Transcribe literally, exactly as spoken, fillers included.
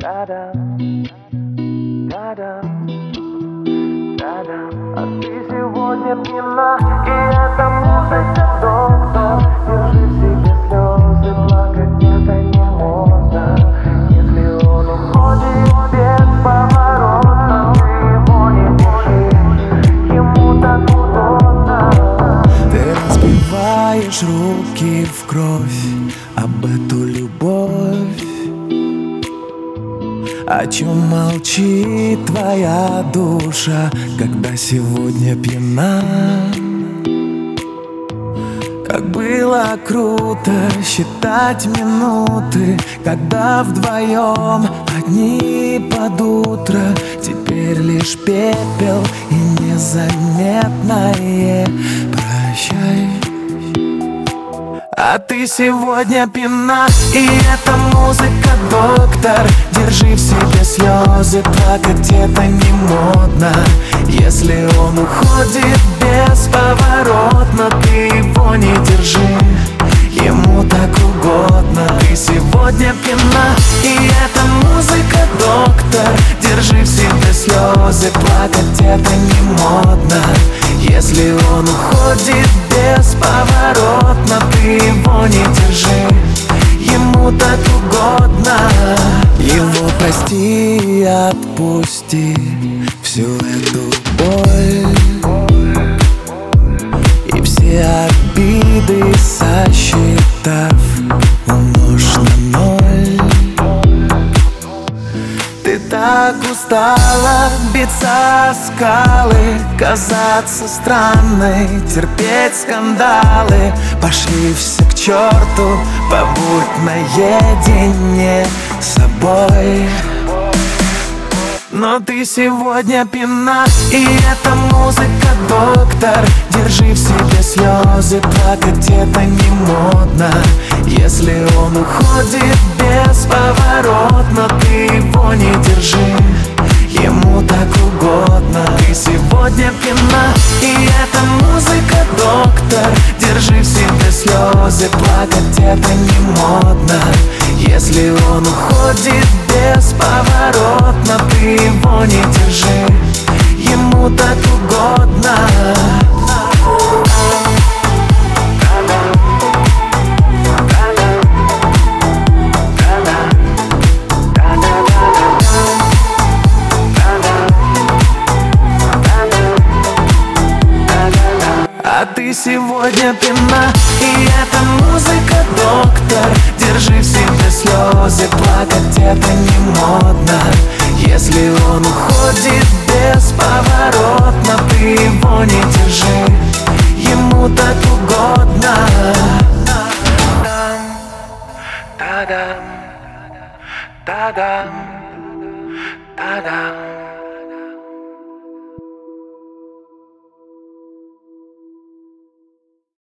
Та-дам, та-дам, та-дам. А ты сегодня пьяна, и эта музыка, доктор. Держи в себе слезы, плакать это не можно. Если он уходит бесповоротно, ты его не держи, ему так удобно. Ты разбиваешь руки в кровь об эту любовь. О чем молчит твоя душа, когда сегодня пьяна? Как было круто считать минуты, когда вдвоем одни под утро. Теперь лишь пепел и незаметное прощай. А ты сегодня пьяна, и эта музыка, доктор. Держи в себе слезы, плакать это не модно. Если он уходит бесповоротно, ты его не держи, ему так угодно. Ты сегодня пьяна, и эта музыка, доктор. Держи в себе слезы, плакать это не модно. Если он уходит бесповоротно, ты его не держи, ему так угодно. Его прости и отпусти всю эту боль и все обиды, сосчитав, умножь на ноль. Ты так устала биться о скалы, казаться странной, терпеть скандалы. Пошли все к черту, побудь наедине с собой. Но ты сегодня пьяна, и эта музыка, доктор. Держи в себе слезы, плакать это не модно. Если он уходит бесповоротно, ты его не держи, ему так угодно. Ты сегодня пьяна, и эта музыка, доктор. Держи в себе слезы, плакать это не модно. Если он уходит бесповоротно, ты его не держи, ему так угодно. А ты сегодня пьяна, и эта музыка, доктор. Держи в себе слезы, плакать это не модно. Если он уходит бесповоротно, ты его не держи, ему так угодно. Та-дам, та-дам, та-дам.